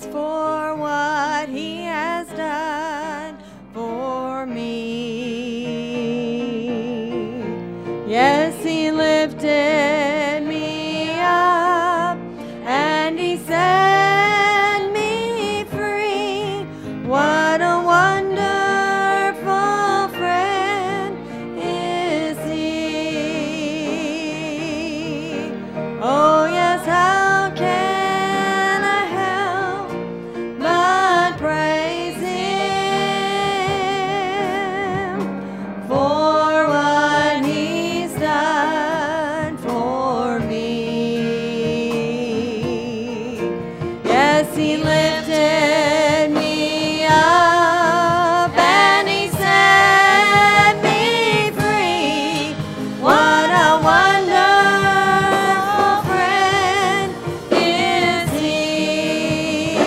for what he has done for me. Yes, he lifted me up and he set me free. What a wonderful friend is he. Oh yes, how can I help but praise him for what he's done for me. Yes, he lifted me up and he set me free. What a wonderful friend is he.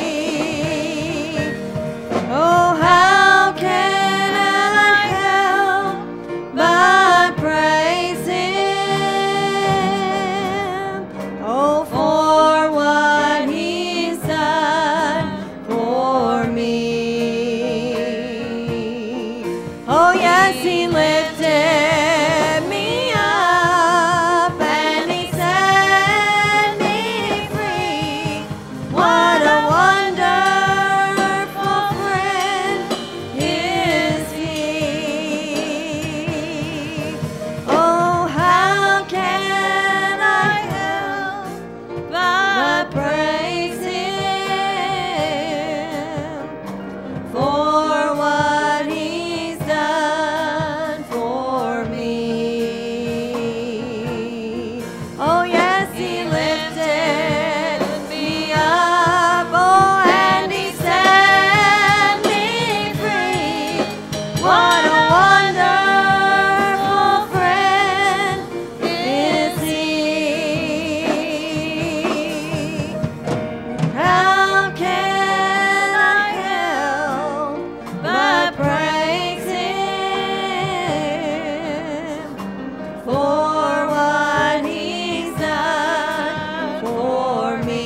Oh, how can I help but praise him? Oh, for what he's done for me. Oh, yes, he lifted me up and he set me free. What a wonderful friend is he. Oh, how can I help but praise him for what he's done for me. Oh yes, he lifted me up, oh, and he set me free. What a wonderful friend is he. How can I help but praise him for what he's done for me?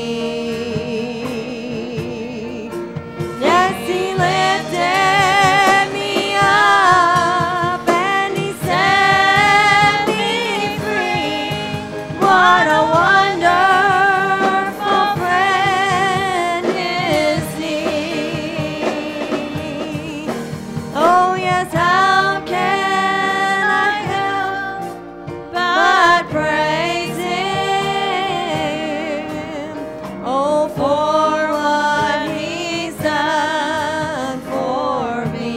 Yes, he lifted me up and he set me free. What a wonderful friend is he. Oh yes, how can I help but praise him? Oh, for what he's done for me.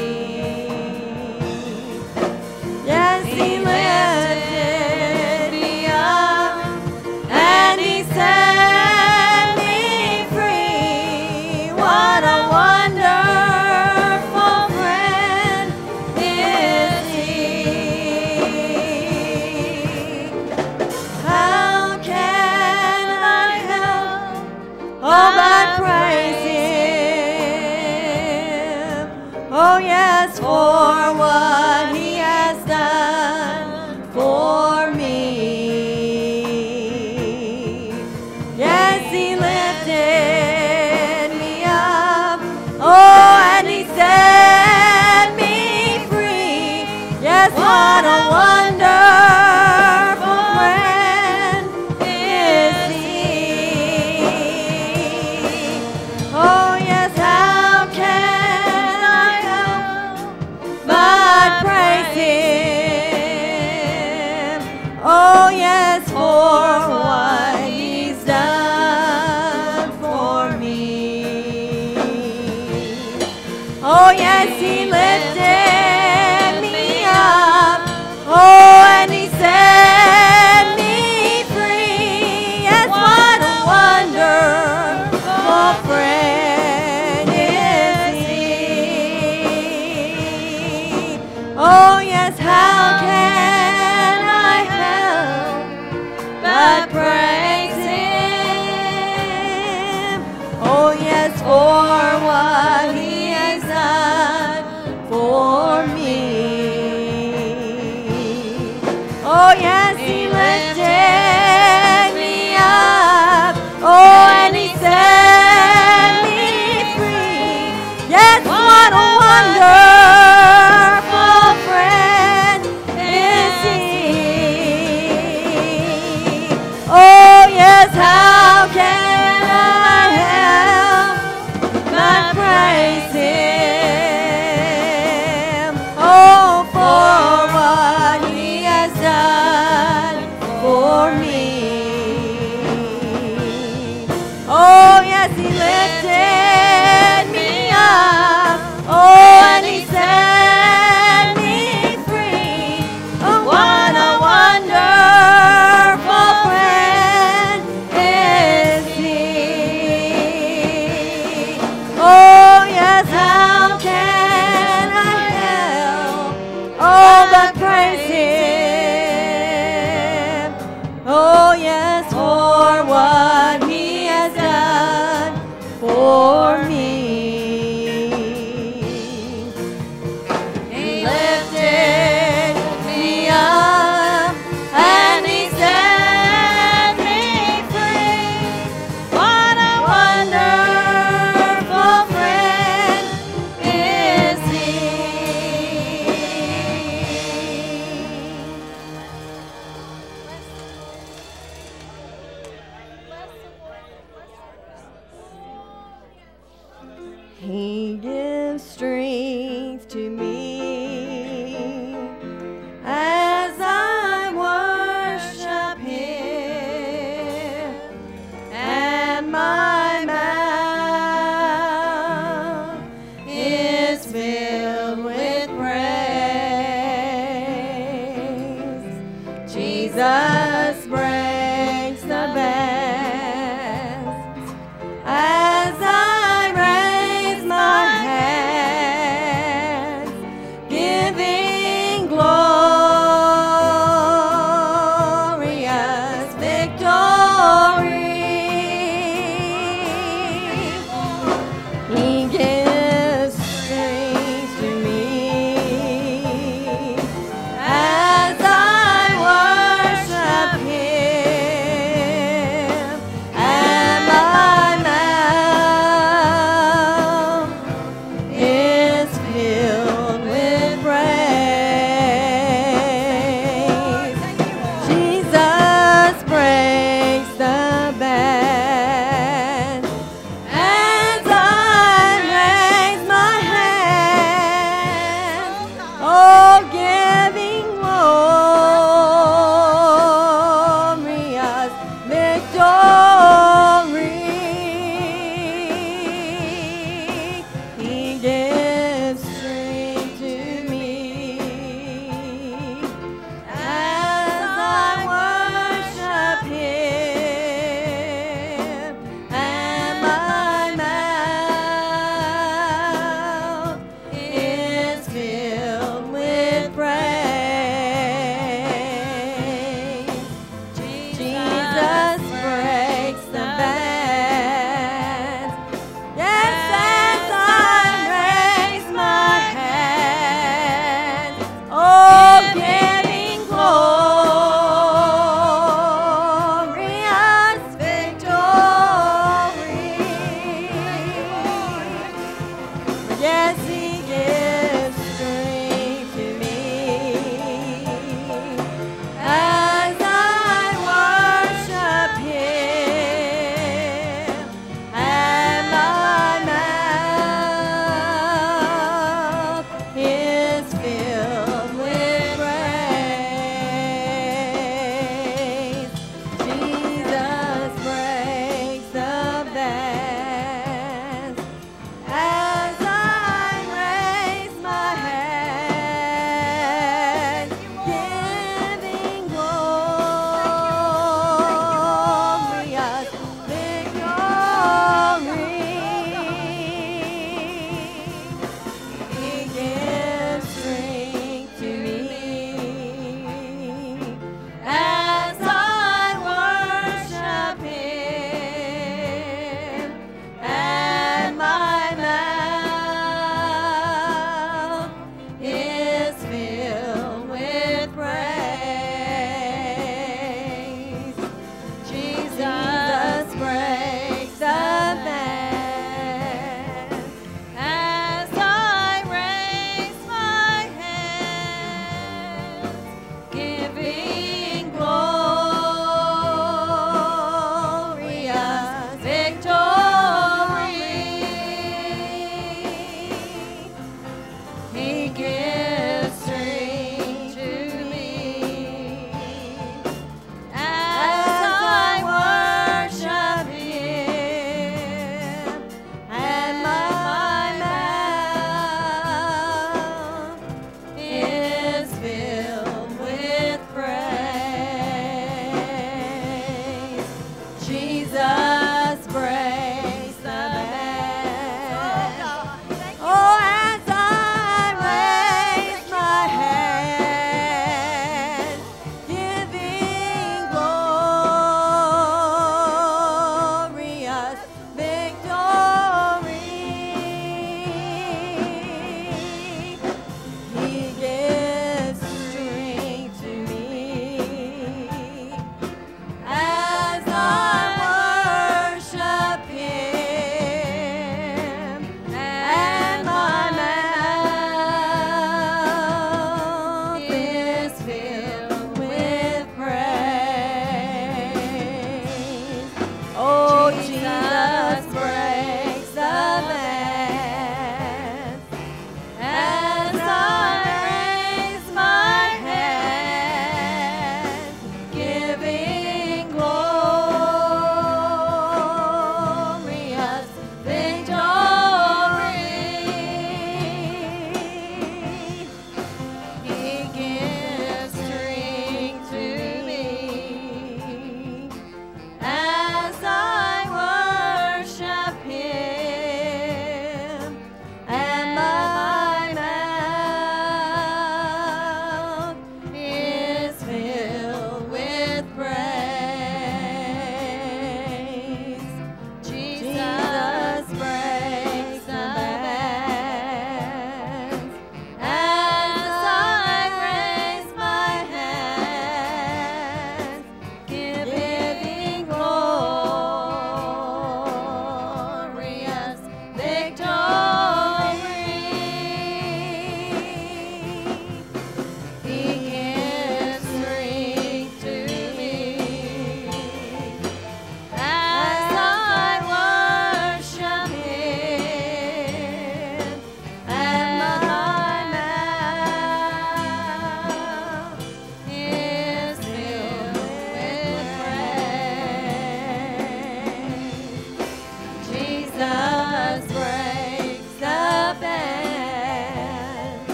Yes, he lifted me up and he set me free. What a wonderful friend is he. How can I help but praise him? Oh yes, for what he has done for me. Yes, he lifted me up, oh, and he set me free. Yes, what a wonderful friend is he. Oh yes, how can I help but praise him? Oh yes, for what he's done for me. Oh yes, he lifted me up, oh, and he set me free. Yes, what a wonderful friend is he. Oh yes, how can I help but praise him? Oh yes, for what he has done for me. Oh yes, he lifted me up, oh, and he set wonderful friend is He. Oh yes, how can I help but praise Him? Oh, for what He has done for me. Oh yes, He lifted me up. Oh, and He set me free. Oh, what a wonderful friend is He. Oh yes, how can I help but praise Him? Oh yes, for what He has done for me. He lifted me up and He set me free. What a wonderful friend is He. He gives strength to me as I worship Him, and my mouth is filled with praise. Jesus breaks the best as I raise my hands, giving glorious victory. He gives strength to me as I worship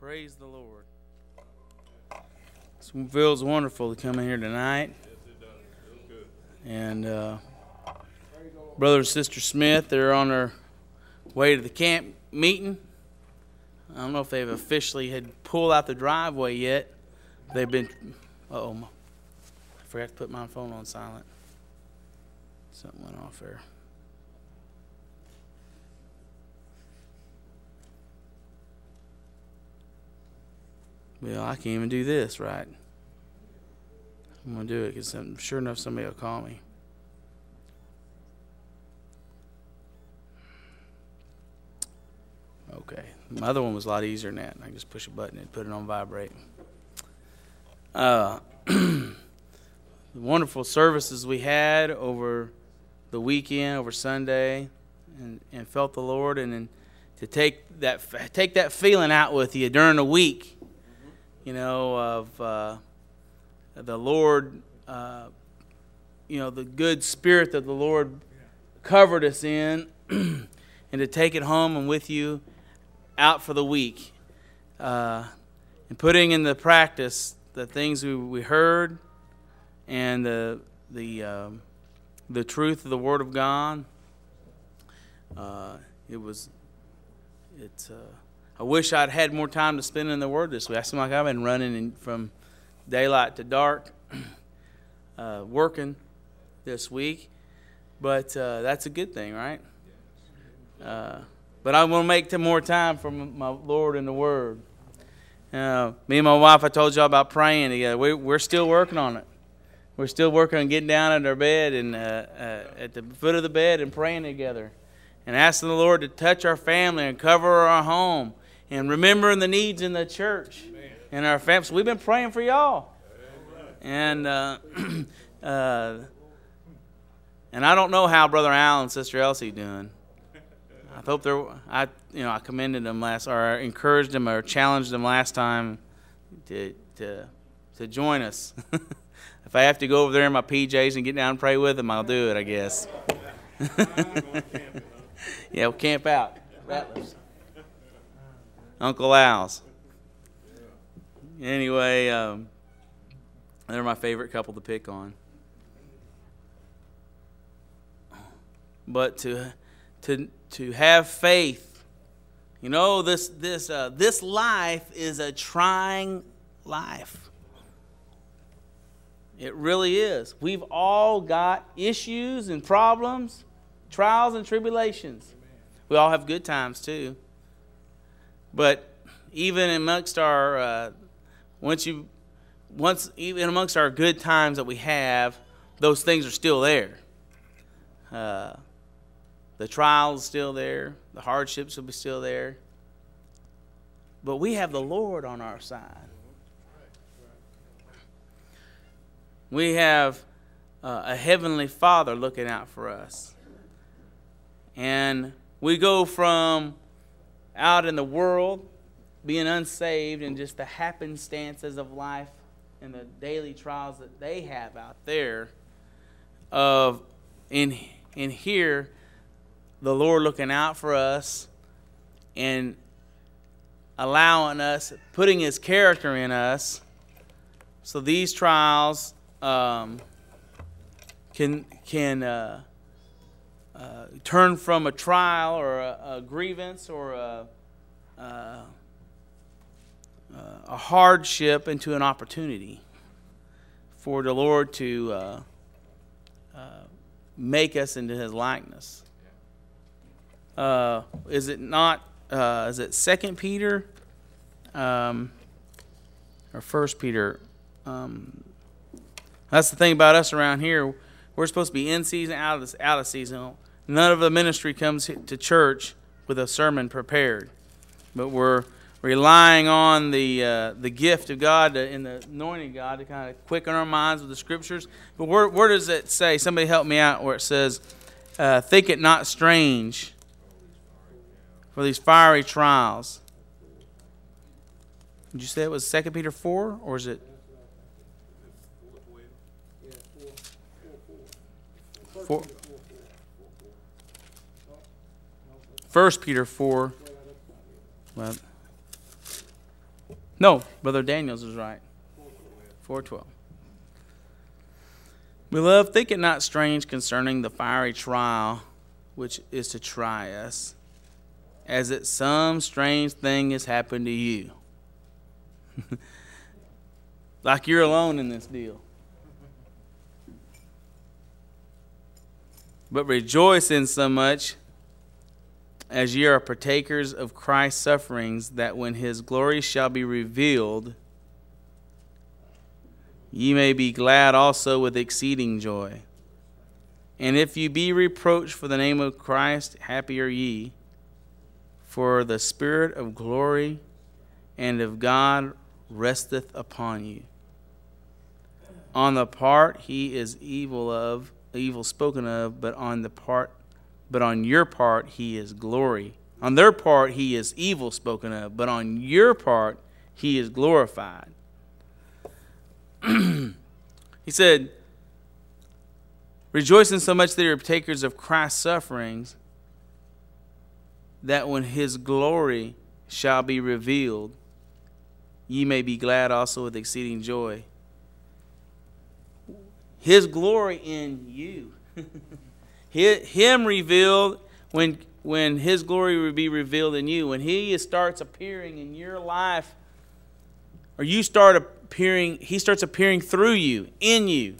Praise the Lord. It feels wonderful to come in here tonight. And Brother and Sister Smith, they're on their way to the camp meeting. I don't know if they've officially had pulled out the driveway yet. They've been... Uh-oh. I forgot to put my phone on silent. Something went off there. Well, I can't even do this, right? I'm going to do it because sure enough somebody will call me. Okay. My other one was a lot easier than that. I can just push a button and put it on vibrate. The wonderful services we had over the weekend, over Sunday, and felt the Lord, and then to take that feeling out with you during the week, you know, of the Lord, you know, the good spirit that the Lord covered us in, and to take it home and with you out for the week, and putting into practice the things we heard, and the truth of the Word of God. I wish I'd had more time to spend in the Word this week. I seem like I've been running from daylight to dark, working this week, but that's a good thing, right? But I want to make more time for my Lord and the Word. Me and my wife, I told y'all about praying together. We're still working on it. We're still working on getting down in our bed and at the foot of the bed and praying together, and asking the Lord to touch our family and cover our home, and remembering the needs in the church and our family. So we've been praying for y'all, and and I don't know how Brother Al and Sister Elsie doing. I hope I commended them or encouraged them or challenged them last time to join us. If I have to go over there in my PJs and get down and pray with them, I'll do it, I guess. Yeah, we'll camp out. Rattlers. Uncle Al's. Anyway, they're my favorite couple to pick on. But to have faith, you know, this life is a trying life. It really is. We've all got issues and problems, trials and tribulations. We all have good times too. But even amongst our even amongst our good times that we have, those things are still there. The trials still there, the hardships will be still there. But we have the Lord on our side. We have a heavenly Father looking out for us. And we go from out in the world being unsaved and just the happenstances of life and the daily trials that they have out there, of in here the Lord looking out for us and allowing us, putting His character in us, so these trials can turn from a trial or a grievance or a hardship into an opportunity for the Lord to make us into His likeness. Is it not? Is it 2 Peter or 1 Peter? That's the thing about us around here. We're supposed to be in season, out of season. None of the ministry comes to church with a sermon prepared, but we're relying on the gift of God and the anointing of God to kind of quicken our minds with the Scriptures. But where does it say? Somebody help me out. Where it says, "Think it not strange for these fiery trials." Did you say it was 2 Peter 4, or is it? 4. 1 Peter 4. Well, No, Brother Daniels is right. 4:12. Beloved, think it not strange concerning the fiery trial which is to try us, as that some strange thing has happened to you. Like you're alone in this deal. But rejoice in so much as ye are partakers of Christ's sufferings, that when his glory shall be revealed, ye may be glad also with exceeding joy. And if you be reproached for the name of Christ, happy are ye, for the Spirit of glory and of God resteth upon you. On the part he is evil spoken of, but on your part he is glory. On their part he is evil spoken of, but on your part he is glorified. He said, rejoice in so much that you are partakers of Christ's sufferings, that when his glory shall be revealed, ye may be glad also with exceeding joy. His glory in you. Him revealed, when his glory will be revealed in you, when he starts appearing in your life, or you start appearing, he starts appearing through you, in you.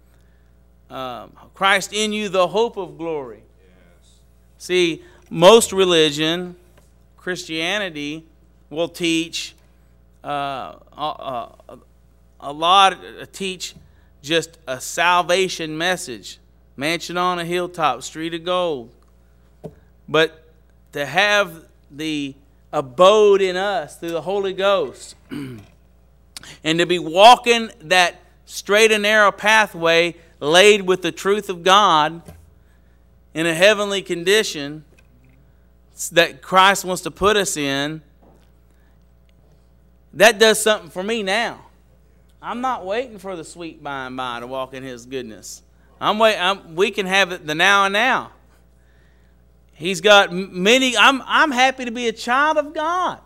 Christ in you, the hope of glory. Yes. See, most religion, Christianity, will teach teach just a salvation message. Mansion on a hilltop, street of gold. But to have the abode in us through the Holy Ghost and to be walking that straight and narrow pathway laid with the truth of God in a heavenly condition that Christ wants to put us in, that does something for me now. I'm not waiting for the sweet by and by to walk in his goodness. We can have it the now and now. He's got many. I'm happy to be a child of God.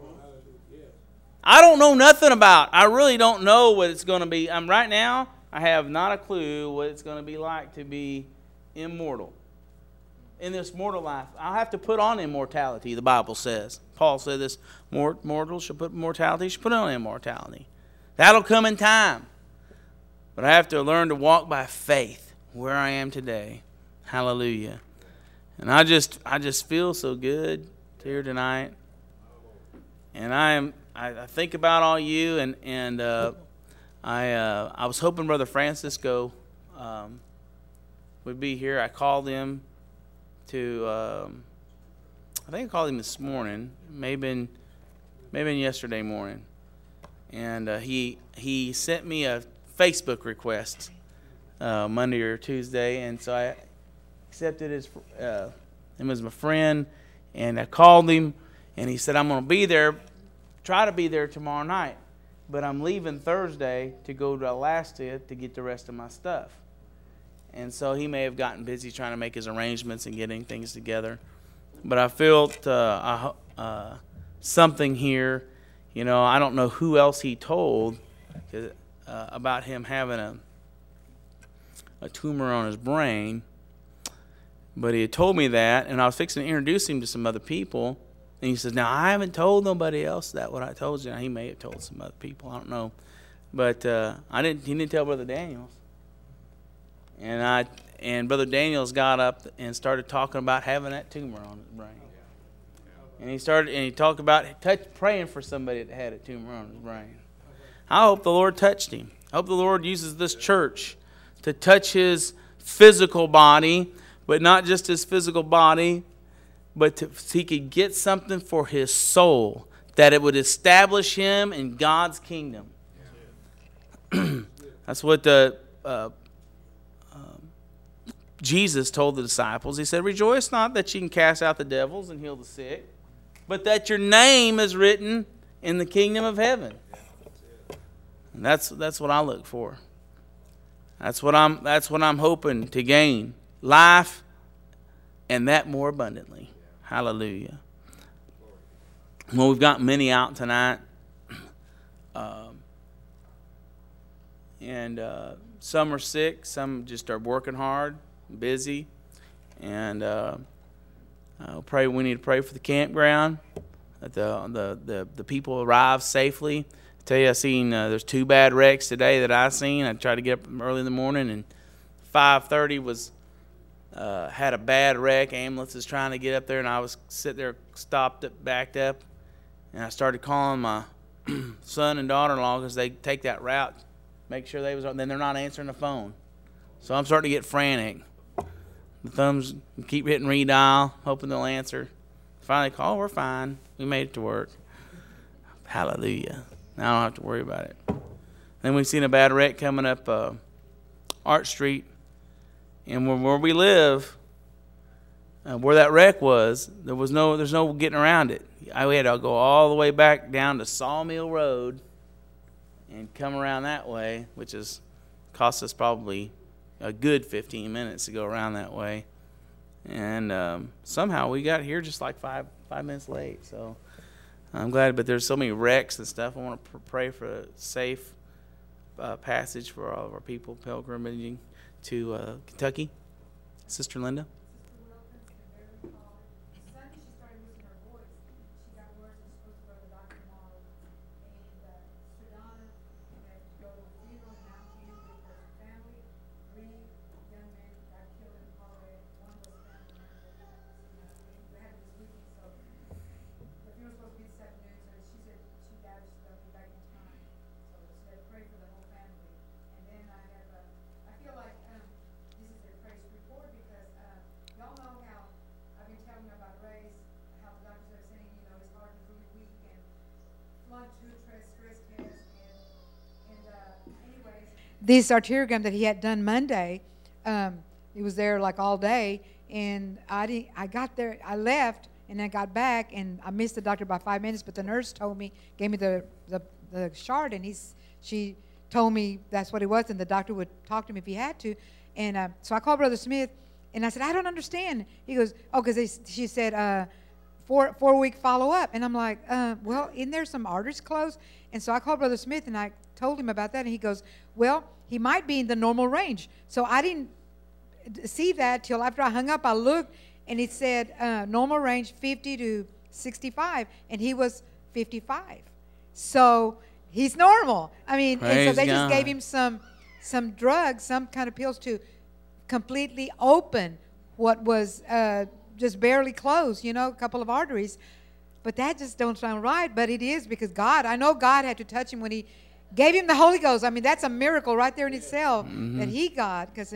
I don't know nothing about. I really don't know what it's going to be. Right now, I have not a clue what it's going to be like to be immortal. In this mortal life, I'll have to put on immortality, the Bible says. Paul said this, mortal shall put mortality, shall put on immortality. That'll come in time. But I have to learn to walk by faith where I am today. Hallelujah. And I just feel so good here tonight. And I think about all you, and I was hoping Brother Francisco would be here. I called him I think I called him this morning, maybe yesterday morning, and he sent me a Facebook request Monday or Tuesday, and so I accepted him as my friend, and I called him, and he said, I'm going to be there, try to be there tomorrow night, but I'm leaving Thursday to go to Alaska to get the rest of my stuff. And so he may have gotten busy trying to make his arrangements and getting things together. But I felt something here. You know, I don't know who else he told about him having a tumor on his brain. But he had told me that, and I was fixing to introduce him to some other people. And he says, now, I haven't told nobody else that what I told you. Now, he may have told some other people. I don't know. But he didn't tell Brother Daniels. And Brother Daniels got up and started talking about having that tumor on his brain. And he talked about praying for somebody that had a tumor on his brain. I hope the Lord touched him. I hope the Lord uses this church to touch his physical body, but not just his physical body, but he could get something for his soul, that it would establish him in God's kingdom. That's what Jesus told the disciples. He said, rejoice not that you can cast out the devils and heal the sick, but that your name is written in the kingdom of heaven. And that's what I look for. That's what I'm hoping to gain. Life, and that more abundantly. Hallelujah. Well, we've got many out tonight. And some are sick, some just are working hard, busy, and pray. We need to pray for the campground that the people arrive safely. I tell you, I seen there's 2 bad wrecks today that I seen. I tried to get up early in the morning, and 5:30 was had a bad wreck. Ambulance is trying to get up there, and I was sitting there, backed up, and I started calling my son and daughter-in-law because they take that route. Make sure they was on. Then they're not answering the phone, so I'm starting to get frantic. The thumbs keep hitting redial, hoping they'll answer. Finally call, we're fine. We made it to work. Hallelujah. Now I don't have to worry about it. Then we've seen a bad wreck coming up Arch Street. And where we live, where that wreck was, there's no getting around it. We had to go all the way back down to Sawmill Road and come around that way, which has cost us probably a good 15 minutes to go around that way. And somehow we got here just like five minutes late. So I'm glad, but there's so many wrecks and stuff. I want to pray for a safe passage for all of our people pilgrimaging to Kentucky. Sister Linda. This arteriogram that he had done Monday, he was there like all day, and I got there, I left, and I got back, and I missed the doctor by 5 minutes, but the nurse gave me the chart, and she told me that's what it was, and the doctor would talk to me if he had to. And so I called Brother Smith, and I said, I don't understand. He goes, oh, because she said 4-week follow-up. And I'm like, well, isn't there some arteries closed? And so I called Brother Smith, and I told him about that, and he goes, well, he might be in the normal range. So I didn't see that till after I hung up. I looked, and it said normal range 50 to 65, and he was 55. So he's normal. I mean, and so they just gave him some drugs, some kind of pills to completely open what was just barely closed, a couple of arteries. But that just don't sound right. But it is, because I know God had to touch him when he gave him the Holy Ghost. I mean, that's a miracle right there in itself that he got. Because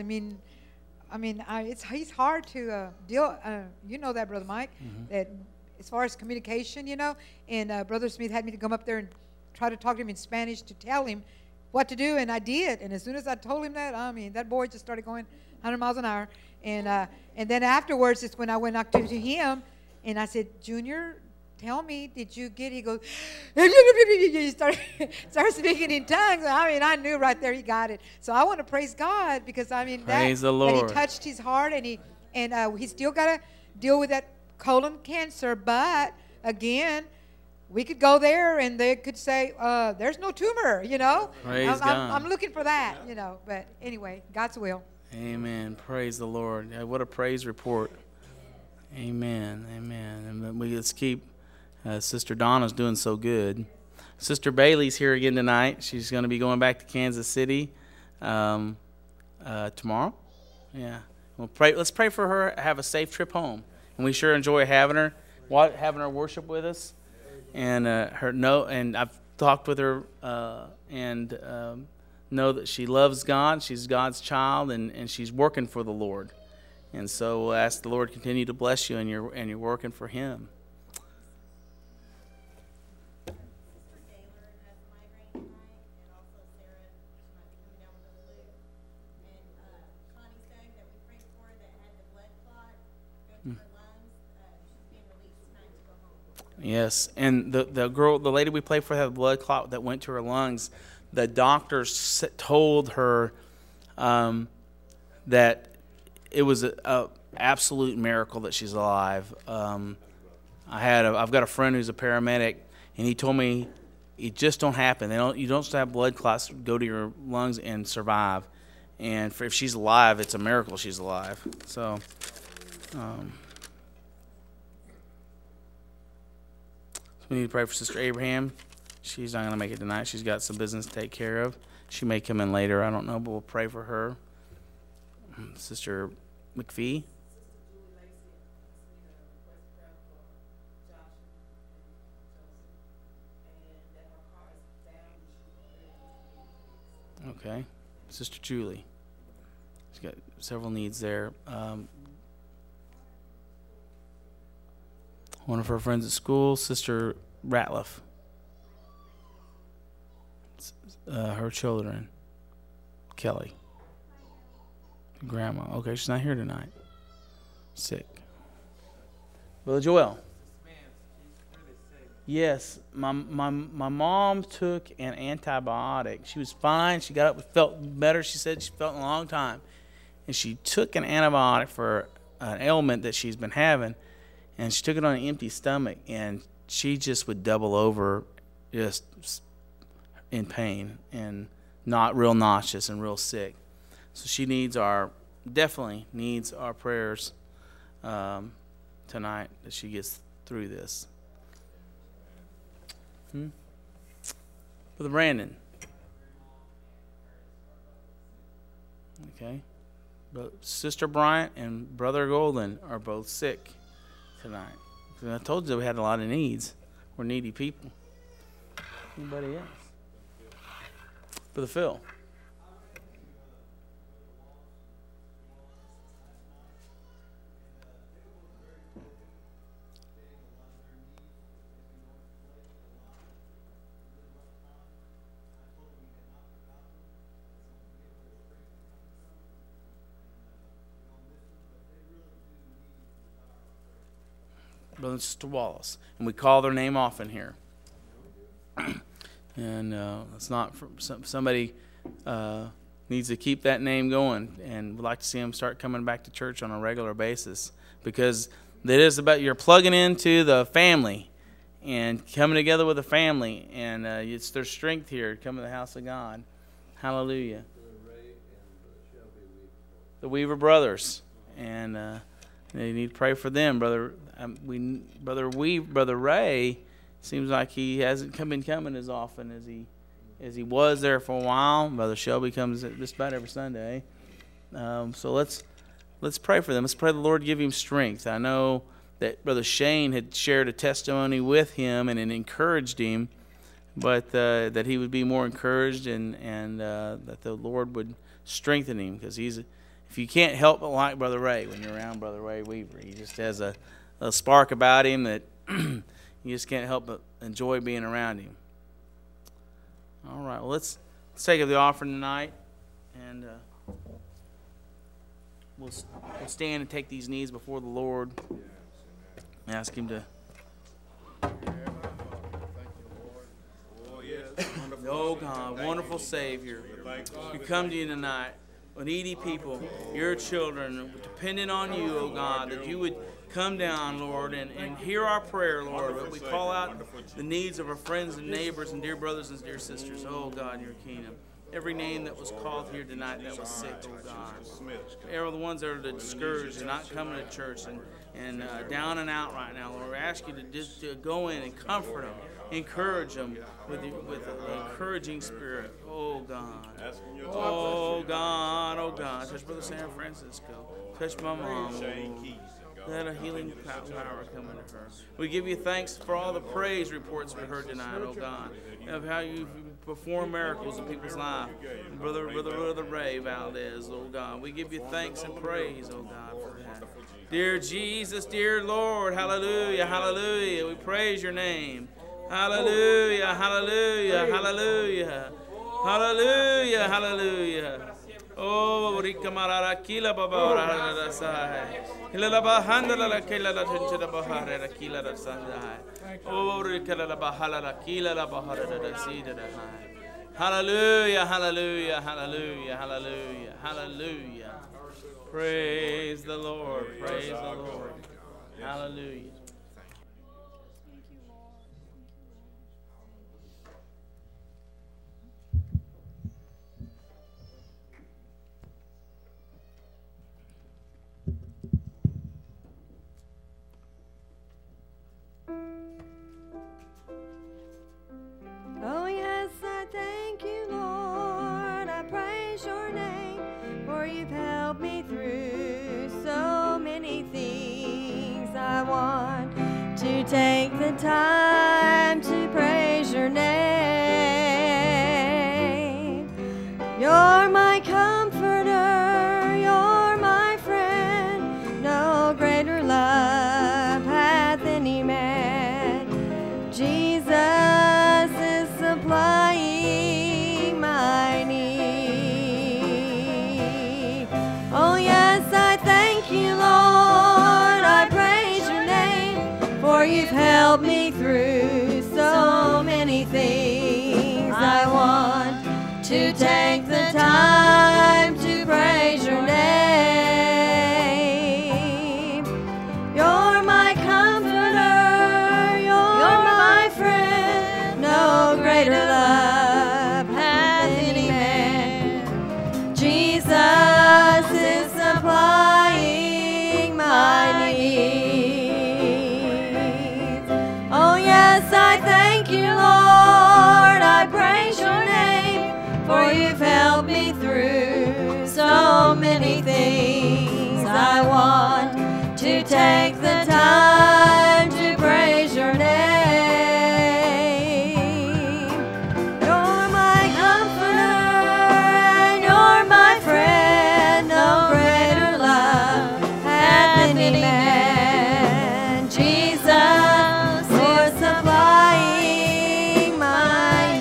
he's hard to deal. You know that, Brother Mike, that as far as communication, and Brother Smith had me to come up there and try to talk to him in Spanish to tell him what to do, and I did. And as soon as I told him that, that boy just started going 100 miles an hour. And then afterwards, it's when I went up to him, and I said, Junior, tell me, did you get, he goes, he started speaking in tongues. I knew right there he got it. So I want to praise God, because, praise the Lord. That he touched his heart, and he's still got to deal with that colon cancer. But, again, we could go there, and they could say, there's no tumor, Praise God. I'm looking for that, But, anyway, God's will. Amen. Praise the Lord. What a praise report. Amen. And let's keep Sister Donna's doing so good. Sister Bailey's here again tonight. She's going to be going back to Kansas City tomorrow. Yeah. Let's pray for her. Have a safe trip home. And we sure enjoy having her worship with us. And and I've talked with her and know that she loves God. She's God's child, and she's working for the Lord. And so we'll ask the Lord continue to bless you, and you're working for Him. Yes, and the lady we played for had a blood clot that went to her lungs. The doctors told her that it was a absolute miracle that she's alive. I've got a friend who's a paramedic, and he told me it just don't happen. You don't just have blood clots go to your lungs and survive. And if she's alive, it's a miracle she's alive. So, we need to pray for Sister Abraham. She's not going to make it tonight. She's got some business to take care of. She may come in later. I don't know, but we'll pray for her. Sister McPhee. Okay. Sister Julie. She's got several needs there. One of her friends at school, Sister Ratliff. Her children. Kelly. Grandma. Okay, she's not here tonight. Sick. Brother Joel. Yes, my mom took an antibiotic. She was fine. She got up, felt better. She said she felt in a long time. And she took an antibiotic for an ailment that she's been having. And she took it on an empty stomach. And she just would double over just in pain and not real nauseous and real sick. So she definitely needs our prayers tonight that she gets through this. Brother Brandon. Okay. But Sister Bryant and Brother Golden are both sick tonight. I told you we had a lot of needs. We're needy people. Anybody else? Brother Phil. Brother and Sister Wallace, and we call their name often here. And it's not for somebody needs to keep that name going, and we'd like to see them start coming back to church on a regular basis, because it is about you're plugging into the family and coming together with a family, and it's their strength here to come to the house of God. Hallelujah. The Weaver brothers, and they need to pray for them, brother. Brother Ray seems like he hasn't been coming as often as he was there for a while. Brother Shelby comes just about every Sunday. So let's pray for them. Let's pray the Lord give him strength. I know that Brother Shane had shared a testimony with him and it encouraged him, but that he would be more encouraged and that the Lord would strengthen him, because if you can't help but like Brother Ray when you're around Brother Ray Weaver, he just has a spark about him that you just can't help but enjoy being around him. All right, well, let's take up the offering tonight, and we'll stand and take these needs before the Lord and ask him to. Oh God, wonderful Savior, we come to you tonight, needy people, your children, depending on you, oh God, that you would come down, Lord, and hear our prayer, Lord. But we call out the needs of our friends and neighbors and dear brothers and dear sisters, oh God, in your kingdom. Every name that was called here tonight that was sick, oh God. All the ones that are discouraged and not coming to church and down and out right now, Lord, we ask you to go in and comfort them, encourage them with an encouraging spirit, oh God. Oh God, oh God. Touch Brother San Francisco. Touch my mom, Lord. Let a healing power come into her. We give you thanks for all the praise reports we heard tonight, oh God, of how you perform miracles in people's lives. Brother Ray Valdez, oh God. We give you thanks and praise, oh God, for that. Dear Jesus, dear Lord, hallelujah, hallelujah. We praise your name. Hallelujah, hallelujah, hallelujah. Hallelujah, hallelujah. Oh, Rika Marara Kila Baba Sai. Hila Bahanda la Kila la Tinta Bahara Kila da Sandai. Oh, Rika la Bahala la Kila la Bahara da Sida da Hai. Hallelujah, hallelujah, hallelujah, hallelujah, hallelujah. Praise the Lord, praise the Lord. Hallelujah. take the time to praise your name. You're my comforter, you're my friend, no greater love hath any man. Jesus is supplying my need. Oh yes, I thank you, Lord, I praise your name, for you've helped me through so many things. I want to take the time to praise your name. You're my comforter, you're my friend, no greater love hath any man. Jesus is supplying my needs. Oh yes, I thank you, Lord, I praise your name, for you've helped me through so many things. I want to take the time to praise your name. You're my comforter and you're my friend, no greater love hath any man. Jesus is supplying my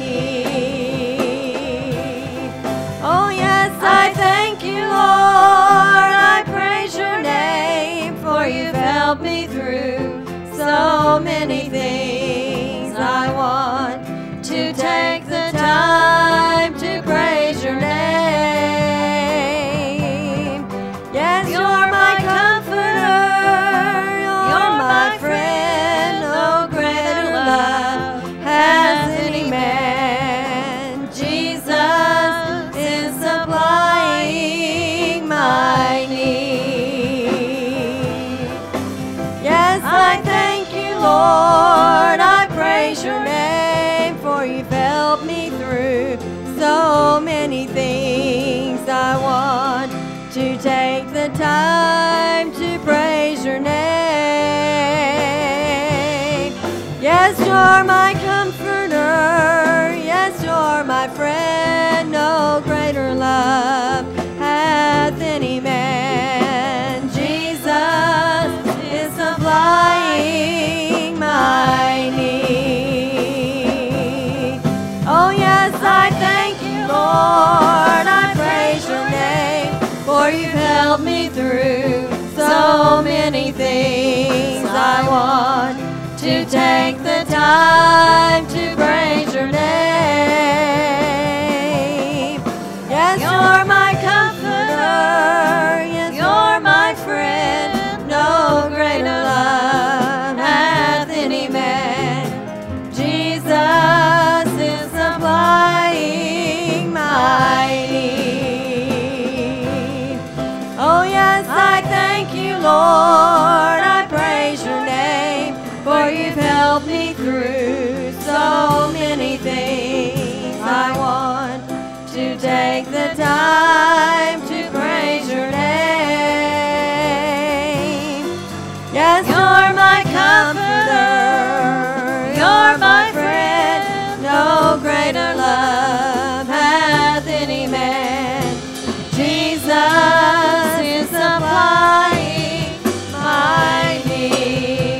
need. Oh yes, I thank you, Lord, I praise your name, for you've helped me through so many things. I want to take the time to praise your name. Yes, you're my comforter, you're my friend, no greater love has any man. Jesus is supplying my need. Yes, I thank you, Lord, I praise your name, for you've helped me through so many things. I want to take the time to praise your name. Yes, you're my comforter, yes, you're my friend, no greater love hath any man. Jesus is supplying my need. Oh yes, I thank you, Lord, I praise your name, for you've helped me through so many things. I want to take the time to praise your name. Yes, you're my comforter, yes, you're my friend, no greater love hath any man. Jesus is supplying my need. Oh yes, I thank you, Lord, I praise your name, for you've helped me through so many things. I want to take the time to praise your name. Yes, you're my comforter, you're my friend, no greater love hath any man. Jesus is supplying my need.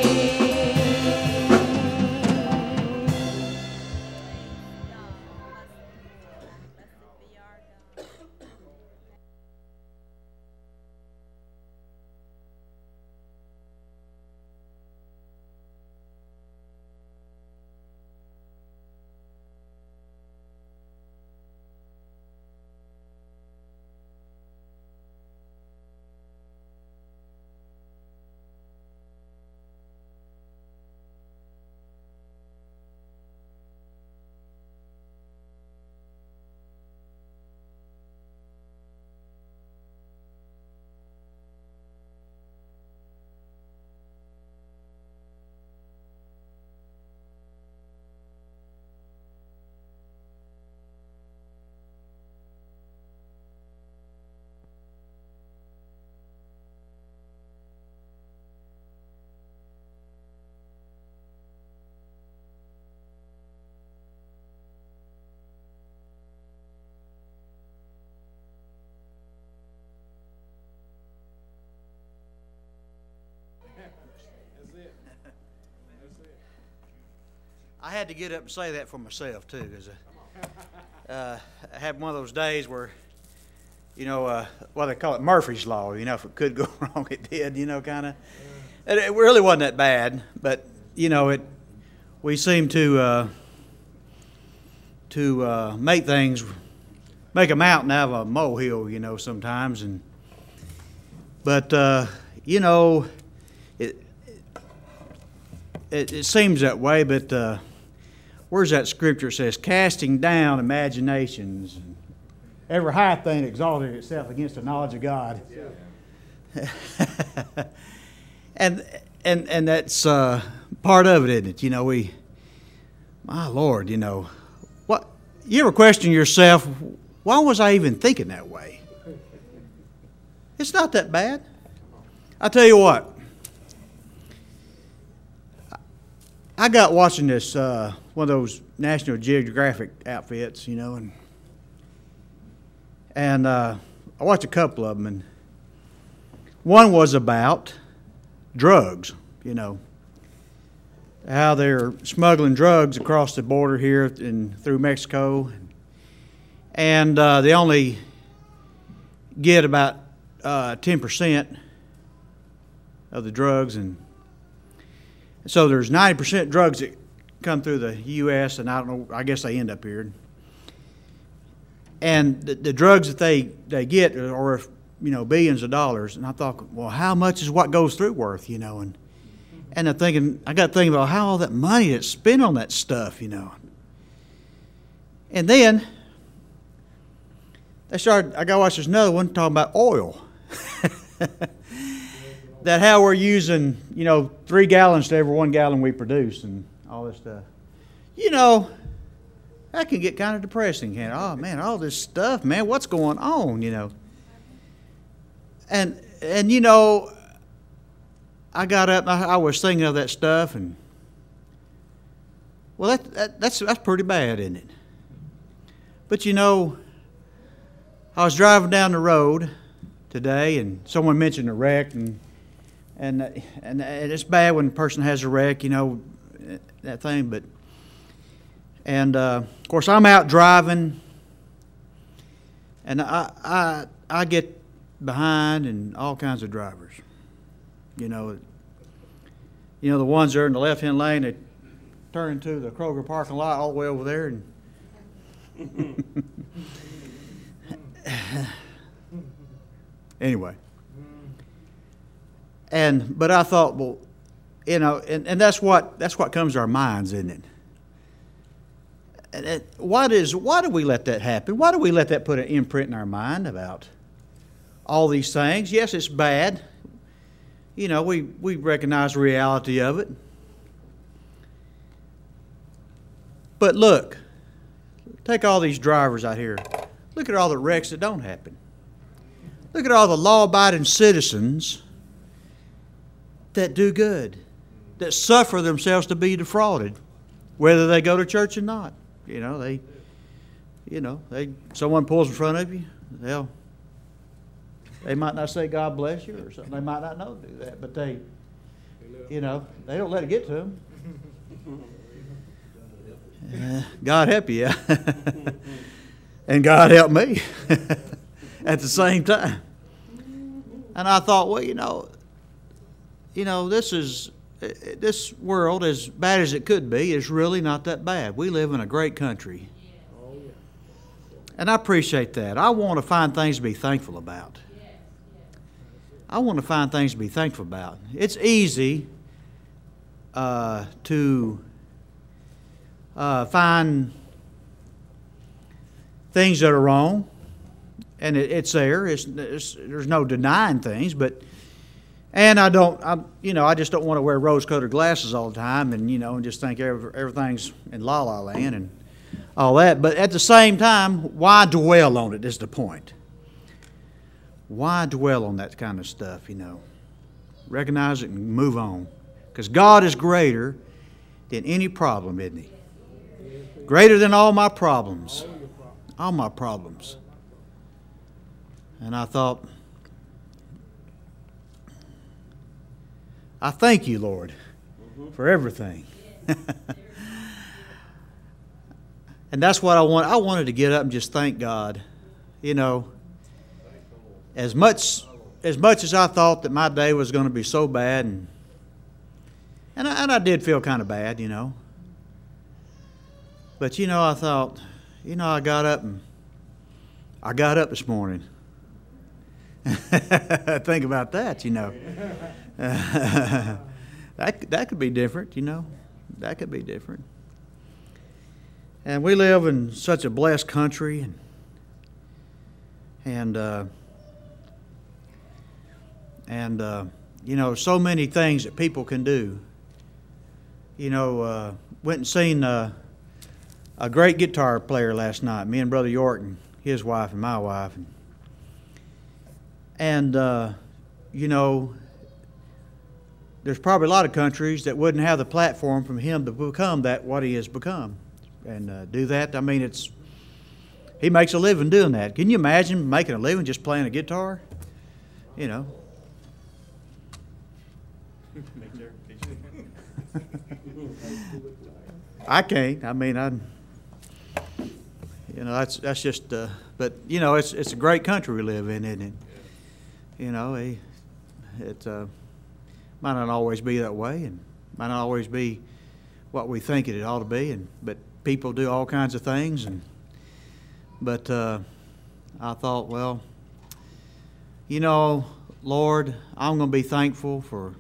I had to get up and say that for myself too, because I had one of those days where, what they call it, Murphy's Law. If it could go wrong, it did. Kind of. It really wasn't that bad, but we seem to make a mountain out of a molehill, sometimes, but it seems that way. But where's that scripture that says, casting down imaginations, and every high thing exalting itself against the knowledge of God. Yeah. and that's part of it, isn't it? My Lord, what? You ever question yourself, why was I even thinking that way? It's not that bad. I tell you what, I got watching this one of those National Geographic outfits, and I watched a couple of them, and one was about drugs, how they're smuggling drugs across the border here and through Mexico, and they only get about 10% of the drugs, and so there's 90% drugs that come through the U.S., and I don't know, I guess they end up here. And the drugs that they get are billions of dollars. And I thought, well, how much is what goes through worth, And I got thinking about how all that money that's spent on that stuff, And then I got to watch this another one talking about oil. That how we're using, 3 gallons to every 1 gallon we produce and all this stuff. That can get kind of depressing, can't it? Oh, man, all this stuff, man, what's going on, And I got up and I was thinking of that stuff, and well, that's pretty bad, isn't it? But I was driving down the road today, and someone mentioned a wreck, and it's bad when a person has a wreck, that thing. But of course, I'm out driving, and I get behind and all kinds of drivers. The ones that are in the left-hand lane, they turn into the Kroger parking lot all the way over there, and anyway. But I thought, well, and that's what comes to our minds, isn't it? And why do we let that happen? Why do we let that put an imprint in our mind about all these things? Yes, it's bad. We recognize the reality of it. But look, take all these drivers out here. Look at all the wrecks that don't happen. Look at all the law-abiding citizens that do good, that suffer themselves to be defrauded, whether they go to church or not. Someone pulls in front of you, they might not say God bless you or something. They might not know to do that, but they don't let it get to them. God help you, and God help me at the same time. And I thought, well, this world, as bad as it could be, is really not that bad. We live in a great country. And I appreciate that. I want to find things to be thankful about. I want to find things to be thankful about. It's easy to find things that are wrong, and it's there. There's no denying things, and I just don't want to wear rose-colored glasses all the time, and just think everything's in la la land and all that. But at the same time, why dwell on it is the point. Why dwell on that kind of stuff? Recognize it and move on, because God is greater than any problem, isn't He? Greater than all my problems. All my problems. And I thought, I thank you, Lord, for everything. And that's what I want. I wanted to get up and just thank God. You know, as much as I thought that my day was going to be so bad, and I did feel kind of bad, you know. But, you know, I thought, you know, I got up this morning. Think about that, you know. That could be different, you know. That could be different. And we live in such a blessed country, and you know, so many things that people can do. You know, went and seen a great guitar player last night. Me and Brother York and his wife and my wife, and you know, there's probably a lot of countries that wouldn't have the platform from him to become what he has become, and do that. I mean, he makes a living doing that. Can you imagine making a living just playing a guitar? You know. I can't. I mean, you know, that's just. But you know, it's a great country we live in, isn't it? You know, it might not always be that way, and might not always be what we think it ought to be, but people do all kinds of things, but I thought, well, you know, Lord, I'm going to be thankful for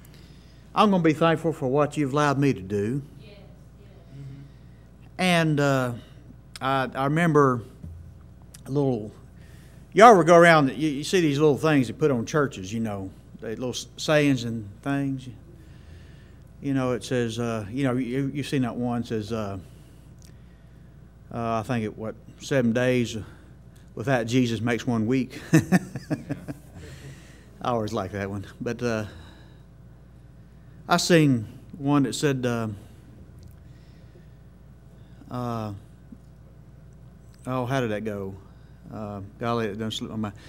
what you've allowed me to do. And I remember a little. You ever go around? You see these little things they put on churches, you know, the little sayings and things. You know, it says, you know, you've seen that one. It says, I think 7 days without Jesus makes 1 week. I always like that one. But I seen one that said, oh, how did that go? Golly, it doesn't slip my mind.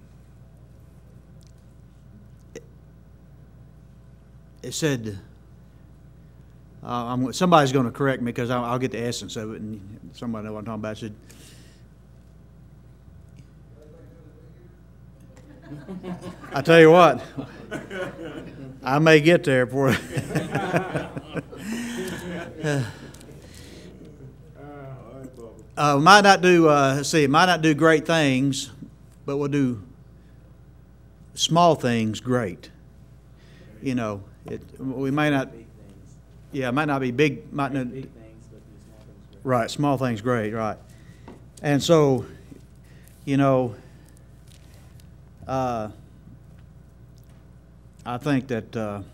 It said, somebody's going to correct me because I'll get the essence of it, and somebody knows what I'm talking about. It said, I tell you what, I may get there before. Might not do. It might not do great things, but we'll do small things great. You know, we may not. Yeah, it might not be big. Might not. Right, small things great. Right, and so, you know, I think that,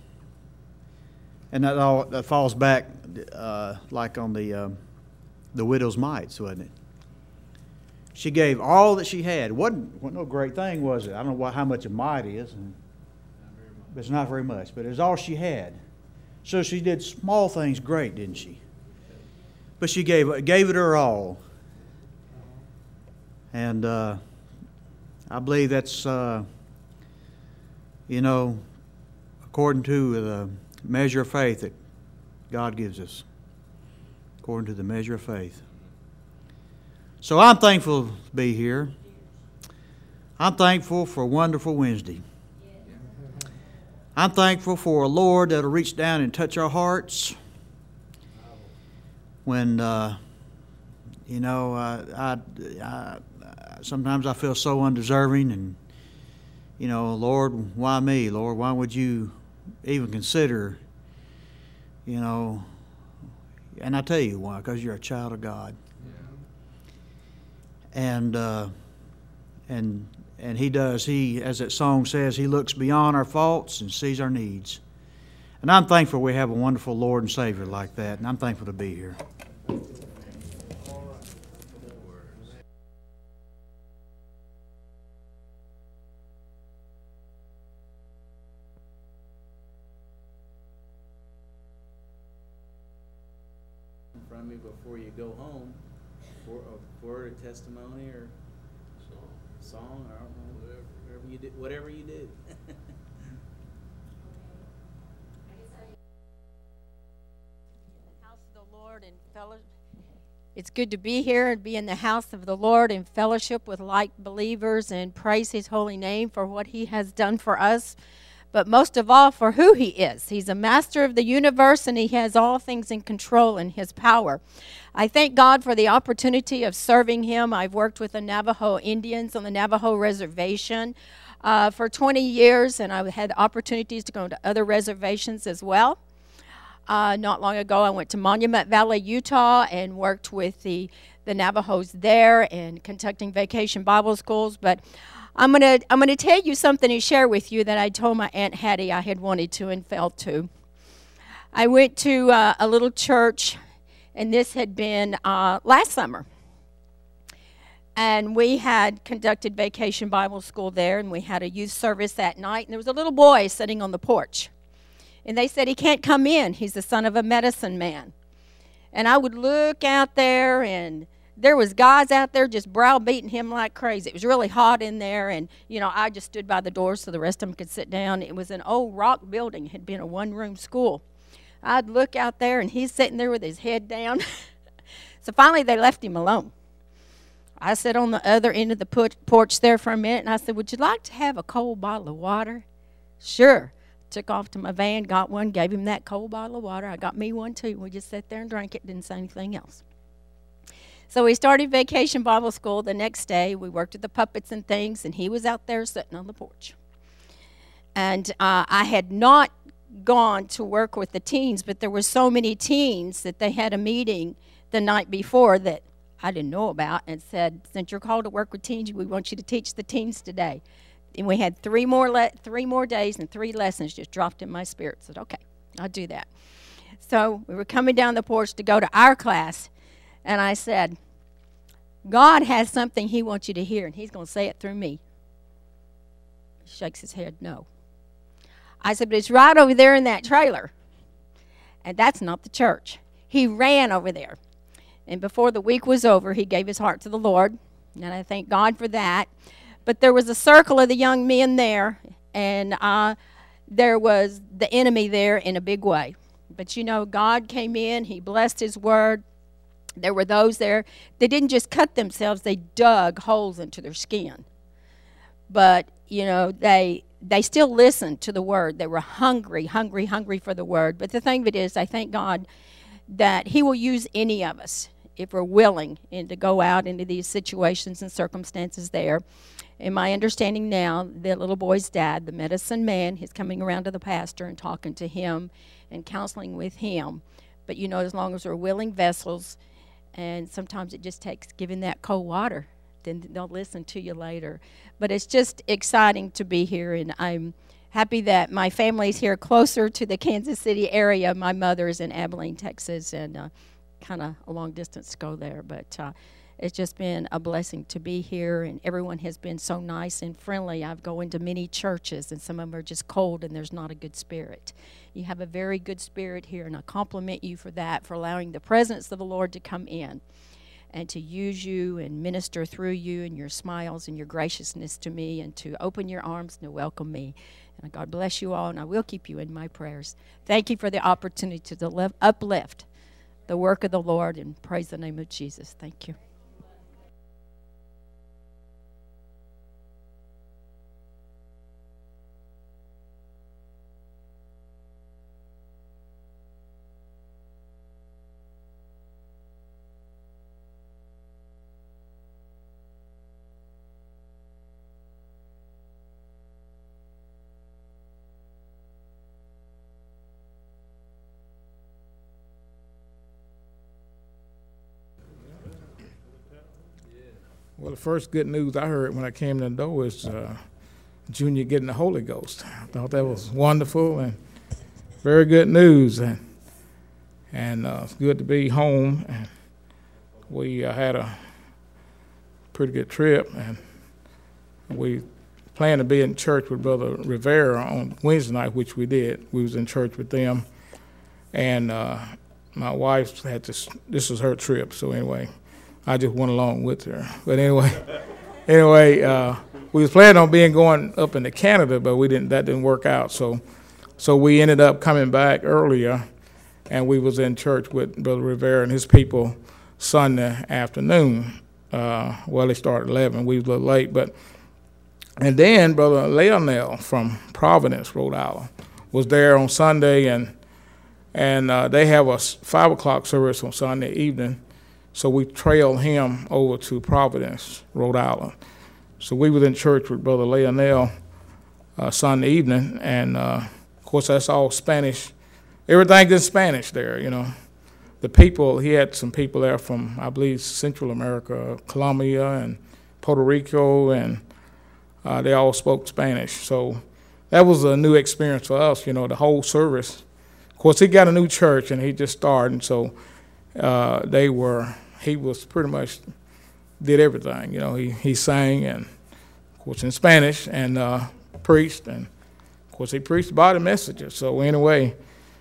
and that falls back like on the widow's mites, wasn't it? She gave all that she had. Wasn't no great thing, was it? I don't know how much a mite is, but it's not very much. But it was all she had. So she did small things great, didn't she? But she gave it her all. And I believe that's, you know, according to the measure of faith that God gives us. According to the measure of faith. So I'm thankful to be here. I'm thankful for a wonderful Wednesday. I'm thankful for a Lord that'll reach down and touch our hearts when, you know, I sometimes I feel so undeserving, and, you know, Lord, why me? Lord, why would you even consider, you know? And I tell you why, because you're a child of God. Yeah. And He does. He, as that song says, He looks beyond our faults and sees our needs. And I'm thankful we have a wonderful Lord and Savior like that, and I'm thankful to be here. From me before you go home, for a word of testimony or song, or I don't know, whatever you do. House of the Lord and It's good to be here and be in the house of the Lord in fellowship with like believers and praise his holy name for what he has done for us, but most of all for who he is. He's a master of the universe, and he has all things in control in his power. I thank God for the opportunity of serving him. I've worked with the Navajo Indians on the Navajo Reservation for 20 years, and I've had opportunities to go to other reservations as well. Not long ago, I went to Monument Valley, Utah, and worked with the Navajos there and conducting vacation Bible schools. But I'm gonna tell you something and share with you that I told my Aunt Hattie I had wanted to and failed to. I went to a little church, and this had been last summer. And we had conducted vacation Bible school there, and we had a youth service that night, and there was a little boy sitting on the porch. And they said, he can't come in. He's the son of a medicine man. And I would look out there, and there was guys out there just browbeating him like crazy. It was really hot in there, and, I just stood by the door so the rest of them could sit down. It was an old rock building. It had been a one-room school. I'd look out there, and he's sitting there with his head down. So finally, they left him alone. I sat on the other end of the porch there for a minute, and I said, would you like to have a cold bottle of water? Sure. Took off to my van, got one, gave him that cold bottle of water. I got me one too. We just sat there and drank it, didn't say anything else. So we started vacation Bible school the next day. We worked at the puppets and things, and he was out there sitting on the porch. And I had not gone to work with the teens, but there were so many teens that they had a meeting the night before that I didn't know about, and said, since you're called to work with teens, we want you to teach the teens today. And we had 3 more days and 3 lessons just dropped in my spirit. I said, okay, I'll do that. So we were coming down the porch to go to our class, and I said, God has something he wants you to hear, and he's going to say it through me. He shakes his head, no. I said, but it's right over there in that trailer. And that's not the church. He ran over there. And before the week was over, he gave his heart to the Lord, and I thank God for that. But there was a circle of the young men there, and there was the enemy there in a big way. But God came in, he blessed his word. There were those there, they didn't just cut themselves, they dug holes into their skin. But, they still listened to the word. They were hungry for the word. But the thing of it is, I thank God that he will use any of us if we're willing and to go out into these situations and circumstances there. In my understanding now, the little boy's dad, the medicine man, he's coming around to the pastor and talking to him and counseling with him. But as long as we're willing vessels, and sometimes it just takes giving that cold water, then they'll listen to you later. But it's just exciting to be here, and I'm happy that my family's here closer to the Kansas City area. My mother is in Abilene, Texas, and kind of a long distance to go there. But it's just been a blessing to be here, and everyone has been so nice and friendly. I've gone into many churches, and some of them are just cold, and there's not a good spirit. You have a very good spirit here, and I compliment you for that, for allowing the presence of the Lord to come in and to use you and minister through you and your smiles and your graciousness to me, and to open your arms and to welcome me. And God bless you all, and I will keep you in my prayers. Thank you for the opportunity to uplift the work of the Lord, and praise the name of Jesus. Thank you. Well, the first good news I heard when I came to the door was Junior getting the Holy Ghost. I thought that was wonderful and very good news, and it's good to be home. And we had a pretty good trip, and we planned to be in church with Brother Rivera on Wednesday night, which we did. We was in church with them, and my wife had this was her trip, so anyway, I just went along with her. But anyway, we was planning on going up into Canada, but that didn't work out. So we ended up coming back earlier, and we was in church with Brother Rivera and his people Sunday afternoon. Well, they started at 11. We was a little late, and then Brother Leonel from Providence, Rhode Island, was there on Sunday, and they have a 5 o'clock service on Sunday evening, so we trailed him over to Providence, Rhode Island. So we was in church with Brother Leonel Sunday evening, and of course that's all Spanish. Everything's in Spanish there, you know. The people, he had some people there from, I believe, Central America, Colombia, and Puerto Rico, and they all spoke Spanish. So that was a new experience for us, you know, the whole service. Of course, he got a new church, and he just started, so he was pretty much did everything. You know, he sang, and of course in Spanish, and preached, and of course he preached Bible messages. So anyway,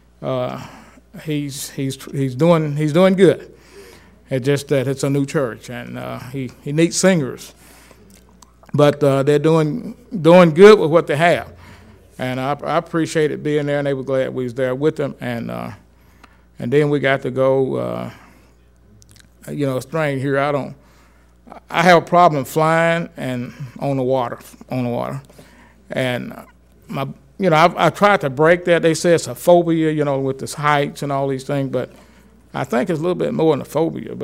he's doing good. It's just that it's a new church, and he needs singers, but they're doing good with what they have, and I appreciated being there, and they were glad we was there with them, and then we got to go. You know, it's strange here. I have a problem flying and on the water, and I tried to break that. They say it's a phobia, you know, with this heights and all these things, but I think it's a little bit more than a phobia.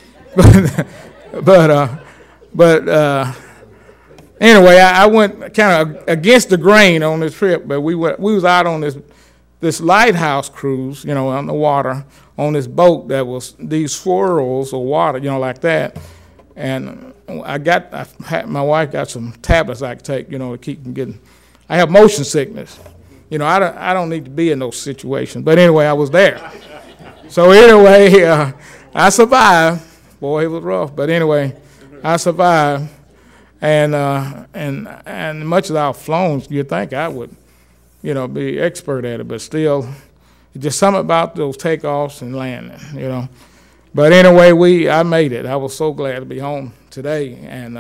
But anyway, I went kind of against the grain on this trip, but we was out on this lighthouse cruise, you know, on the water, on this boat that was these swirls of water, you know, like that. And my wife got some tablets I could take, you know, to keep from getting. I have motion sickness. You know, I don't need to be in those situations. But anyway, I was there. So anyway, I survived. Boy, it was rough. But anyway, I survived. And much as I've flown, you'd think I would, you know, be expert at it. But still, it's just something about those takeoffs and landing, you know. But anyway, I made it. I was so glad to be home today. And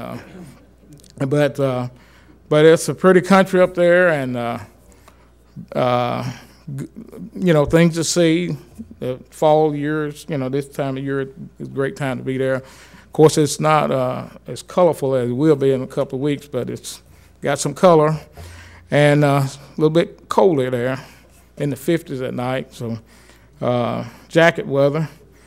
but it's a pretty country up there, and you know, things to see. The fall years, you know, this time of year is a great time to be there. Of course, it's not as colorful as it will be in a couple of weeks, but it's got some color, and a little bit colder there, in the 50s at night. So jacket weather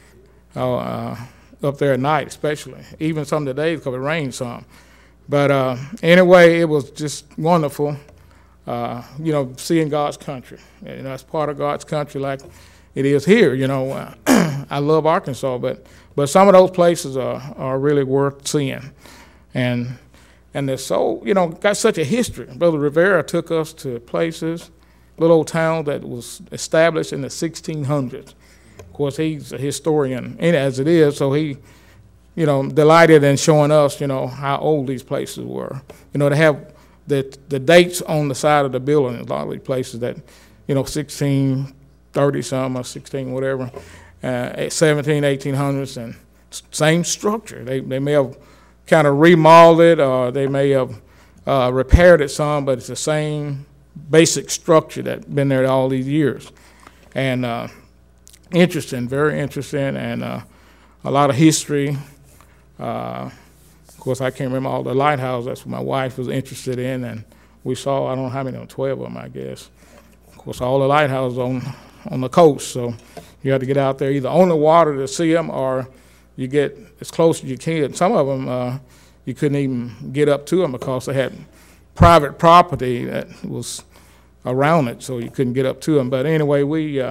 up there at night, especially. Even some of the days because it rained some. But anyway, it was just wonderful, you know, seeing God's country. You know, it's part of God's country like it is here, you know. I love Arkansas, but some of those places are really worth seeing. And they're so, you know, got such a history. Brother Rivera took us to places, little old town that was established in the 1600s. Of course, he's a historian, as it is, so he, you know, delighted in showing us, you know, how old these places were. You know, they have the dates on the side of the building. A lot of these places that, you know, 1630 some or 16 whatever, 17, 1800s, and same structure. They may have kind of remodeled it, or they may have repaired it some, but it's the same basic structure that's been there all these years. And interesting, very interesting, and a lot of history. Of course, I can't remember all the lighthouses. That's what my wife was interested in, and we saw, I don't know how many, 12 of them, I guess. Of course, all the lighthouses on the coast, so you have to get out there either on the water to see them, or you get as close as you can. Some of them, you couldn't even get up to them because they had private property that was around it, so you couldn't get up to them. But anyway,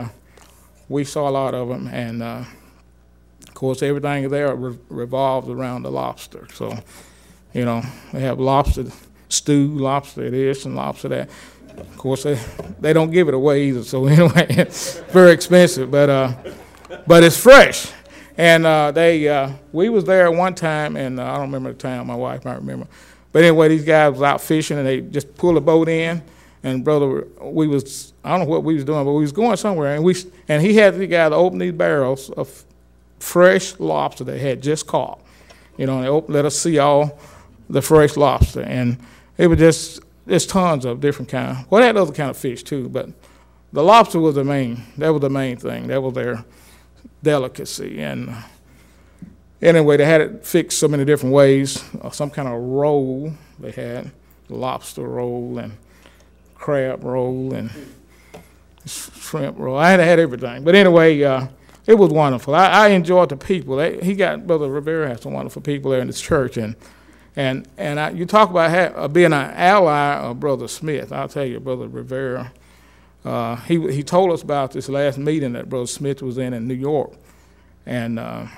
we saw a lot of them, and of course, everything there revolves around the lobster. So, you know, they have lobster stew, lobster this, and lobster that. Of course, they don't give it away either. So anyway, it's very expensive, but it's fresh. And we was there at one time, and I don't remember the time. My wife might remember. But anyway, these guys was out fishing, and they just pulled a boat in. And brother, I don't know what we was doing, but we was going somewhere, and he had the guy to open these barrels of fresh lobster they had just caught. You know, and they let us see all the fresh lobster, and it was just, there's tons of different kind. Well, they had other kind of fish too, but the lobster was the main. That was the main thing. That was their delicacy, and Anyway, they had it fixed so many different ways. Some kind of roll they had, lobster roll and crab roll and shrimp roll. I had everything. But anyway, it was wonderful. I enjoyed the people. Brother Rivera has some wonderful people there in this church. You talk about being an ally of Brother Smith. I'll tell you, Brother Rivera, he told us about this last meeting that Brother Smith was in New York. And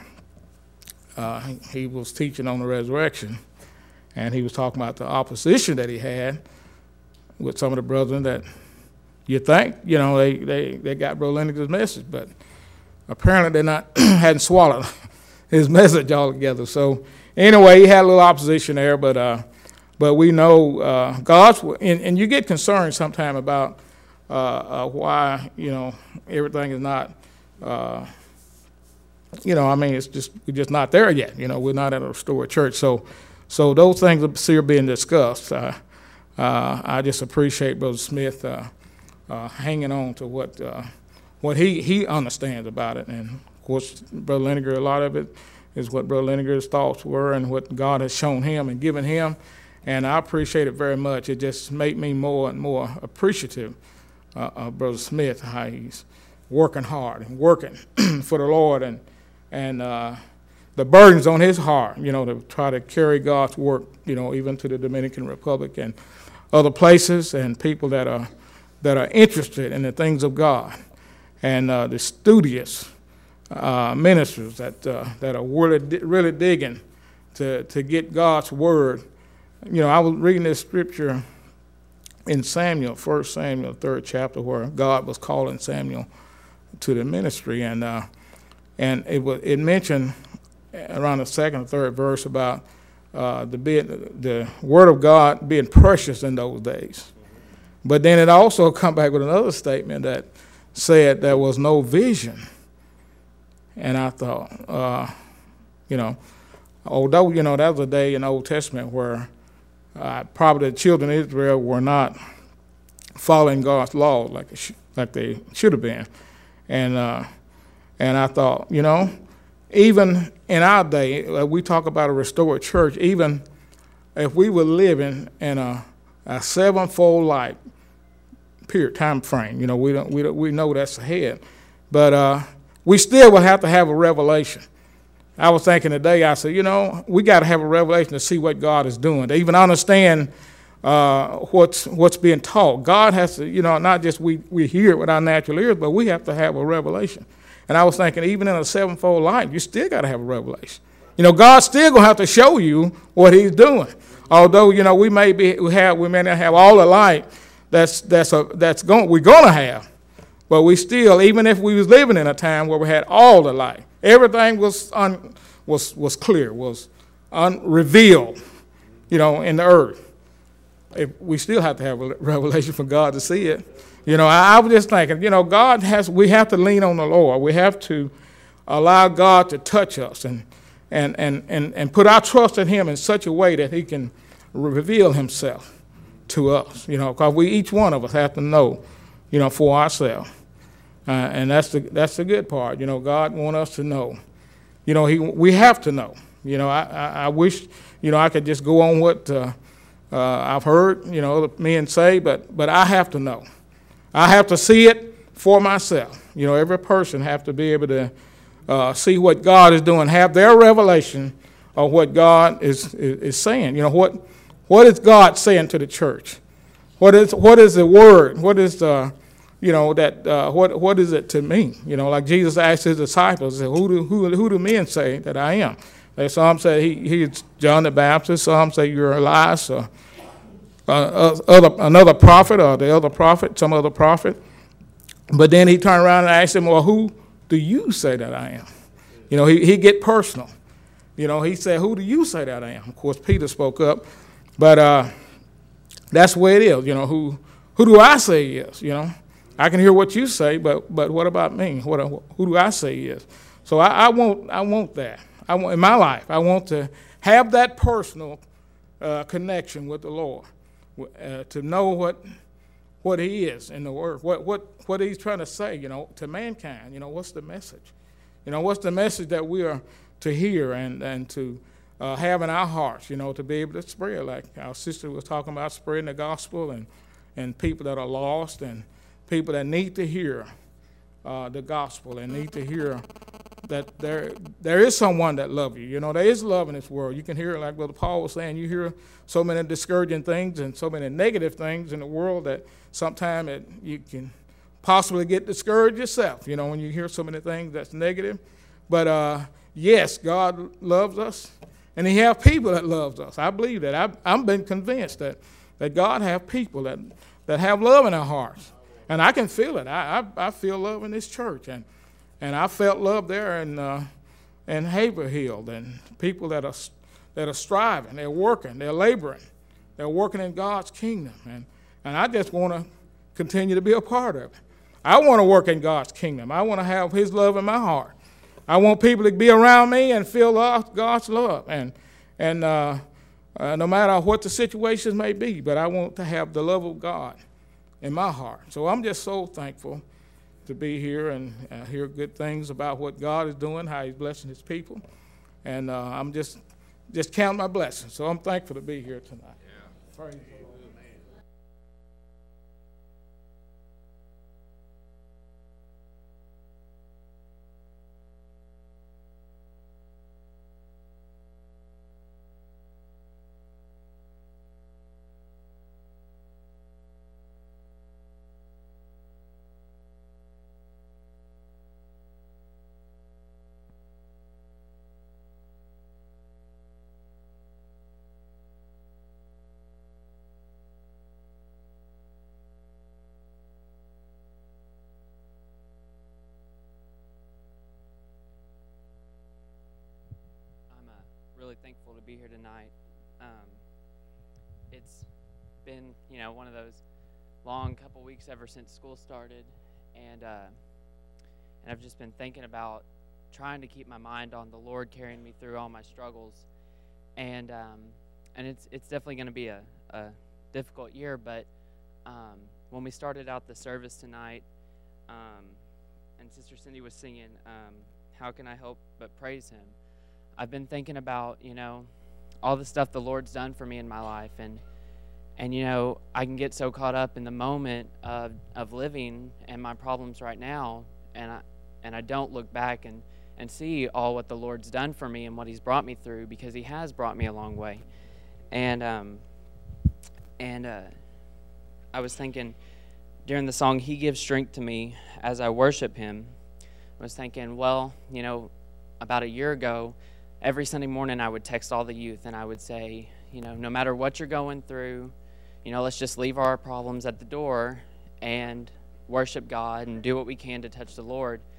he was teaching on the resurrection. And he was talking about the opposition that he had with some of the brethren that you think, they got Brother Lennox's message, but apparently hadn't swallowed his message altogether. So anyway, he had a little opposition there, but we know God's, and you get concerned sometime about why, everything is not, we're just not there yet. We're not at a restored church. So those things are still being discussed. I just appreciate Brother Smith hanging on to what he understands about it. And of course, Brother Lenniger, a lot of it is what Brother Lenniger's thoughts were and what God has shown him and given him. And I appreciate it very much. It just made me more and more appreciative of Brother Smith, how he's working hard and working for the Lord and the burdens on his heart, to try to carry God's work, even to the Dominican Republic and other places and people that are interested in the things of God, and the studious ministers that are really digging to get God's word. I was reading this scripture in Samuel, 1 Samuel, 3rd chapter, where God was calling Samuel to the ministry, and it mentioned around the 2nd or 3rd verse about the word of God being precious in those days. But then it also come back with another statement that said there was no vision. And I thought, although, that was a day in the Old Testament where probably the children of Israel were not following God's law like they should have been. And I thought, even in our day, we talk about a restored church, even if we were living in a sevenfold light period time frame, we know that's ahead, but we still will have to have a revelation. I was thinking today, I said, we got to have a revelation to see what God is doing, to even understand what's being taught. God has to, not just we hear it with our natural ears, but we have to have a revelation. And I was thinking, even in a sevenfold light, you still got to have a revelation. God's still gonna have to show you what He's doing. Although we may not have all the light we're gonna have, but we still, even if we was living in a time where we had all the light, everything was clear, was unrevealed, in the earth. We still have to have a revelation from God to see it. I was just thinking, we have to lean on the Lord. We have to allow God to touch us and put our trust in Him in such a way that He can reveal Himself to us, because each one of us have to know, for ourselves. And that's the good part. God wants us to know. We have to know. I wish, I could just go on what I've heard, other men say, but I have to know. I have to see it for myself. Every person have to be able to see what God is doing, have their revelation of what God is saying. What is God saying to the church? What is the word? What is what is it to me? Like Jesus asked His disciples, who do men say that I am? Some say he's John the Baptist. Some say you're Elias, or another prophet, or the other prophet, some other prophet. But then He turned around and asked him, well, who do you say that I am? He get personal. He said, who do you say that I am? Of course, Peter spoke up, but that's the way it is. Who do I say he is? I can hear what you say, but what about me? Who do I say he is? So I want that. In my life, I want to have that personal connection with the Lord, to know what He is in the Word, what He's trying to say, to mankind. What's the message? What's the message that we are to hear and to have in our hearts, to be able to spread, like our sister was talking about, spreading the gospel and people that are lost and people that need to hear the gospel and need to hear that there is someone that loves you. There is love in this world. You can hear, like Brother Paul was saying, you hear so many discouraging things and so many negative things in the world that sometimes you can possibly get discouraged yourself, when you hear so many things that's negative. But yes, God loves us, and he has people that loves us. I believe that. I've been convinced that God has people that have love in their hearts. And I can feel it. I feel love in this church. And I felt love there in Haverhill, and people that are striving, they're working, they're laboring, they're working in God's kingdom. And I just want to continue to be a part of it. I want to work in God's kingdom. I want to have his love in my heart. I want people to be around me and feel God's love. And no matter what the situations may be, but I want to have the love of God in my heart. So I'm just so thankful to be here and hear good things about what God is doing, how he's blessing his people. And I'm just counting my blessings. So I'm thankful to be here tonight. Yeah. Praise the Lord. Really thankful to be here tonight. It's been, one of those long couple weeks ever since school started, and I've just been thinking about trying to keep my mind on the Lord carrying me through all my struggles, and it's definitely going to be a difficult year. But when we started out the service tonight, and Sister Cindy was singing, "How can I help but praise Him?" I've been thinking about, all the stuff the Lord's done for me in my life, and I can get so caught up in the moment of living and my problems right now, and I don't look back and see all what the Lord's done for me and what He's brought me through, because He has brought me a long way. And I was thinking during the song, "He gives strength to me as I worship Him," I was thinking, well, about a year ago, every Sunday morning I would text all the youth and I would say, no matter what you're going through, let's just leave our problems at the door and worship God and do what we can to touch the Lord.